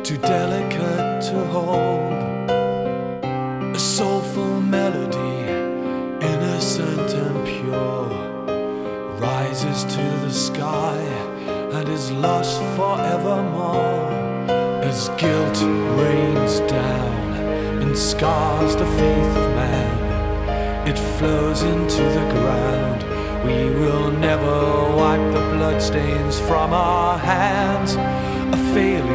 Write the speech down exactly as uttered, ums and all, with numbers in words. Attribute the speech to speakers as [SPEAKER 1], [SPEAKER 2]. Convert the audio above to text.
[SPEAKER 1] too delicate to hold. A soulful melody, innocent and pure, rises to the sky and is lost forevermore. As guilt rains down and scars the faith of man, it flows into the ground. We will never wipe the bloodstains from our hands. A failure